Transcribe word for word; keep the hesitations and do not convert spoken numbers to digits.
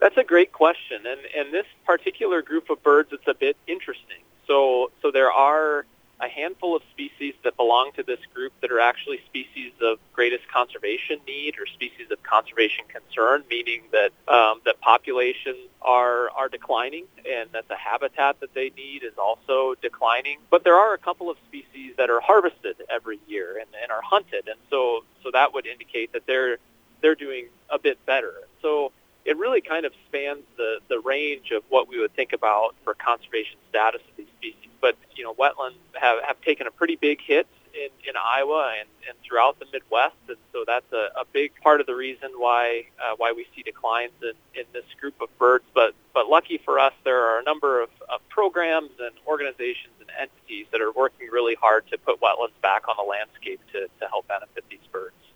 That's a great question, and and this particular group of birds, it's a bit interesting. So so there are a handful of species that belong to this group that are actually species of greatest conservation need or species of conservation concern, meaning that um, that populations are are declining and that the habitat that they need is also declining. But there are a couple of species that are harvested every year and, and are hunted, and so so that would indicate that they're they're doing a bit better. So it really kind of spans the, the range of what we would think about for conservation status of these species. But, you know, wetlands have, have taken a pretty big hit in, in Iowa and, and throughout the Midwest, and so that's a, a big part of the reason why uh, why we see declines in, in this group of birds. But but lucky for us, there are a number of, of programs and organizations and entities that are working really hard to put wetlands back on the landscape to, to help benefit these birds.